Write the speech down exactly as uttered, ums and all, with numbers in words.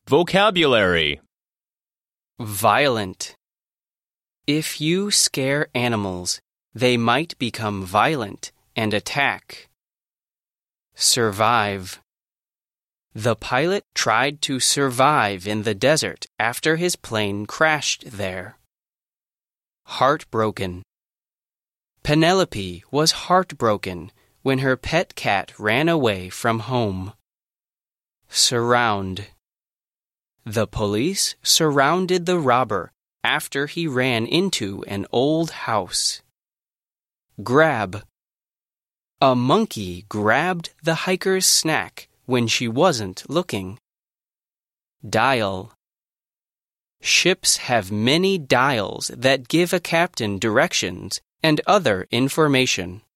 Vocabulary. Violent. If you scare animals, they might become violent and attack. Survive. The pilot tried to survive in the desert after his plane crashed there. Heartbroken. Penelope was heartbroken when her pet cat ran away from home. Surround. The police surrounded the robber after he ran into an old house. Grab. A monkey grabbed the hiker's snack when she wasn't looking. Dial. Ships have many dials that give a captain directions and other information.